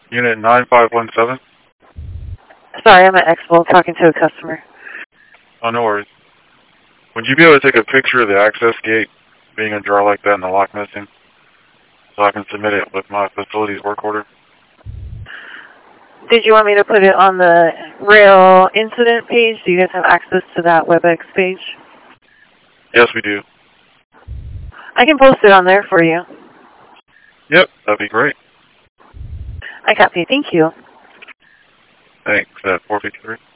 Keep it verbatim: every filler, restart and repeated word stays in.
Unit nine five one seven. Sorry, I'm at Expo talking to a customer. Oh, no worries. Would you be able to take a picture of the access gate being ajar like that and the lock missing so I can submit it with my facility's work order? Did you want me to put it on the rail incident page? Do you guys have access to that WebEx page? Yes, we do. I can post it on there for you. Yep, that'd be great. I copy. Thank you. Thanks. At four fifty-three.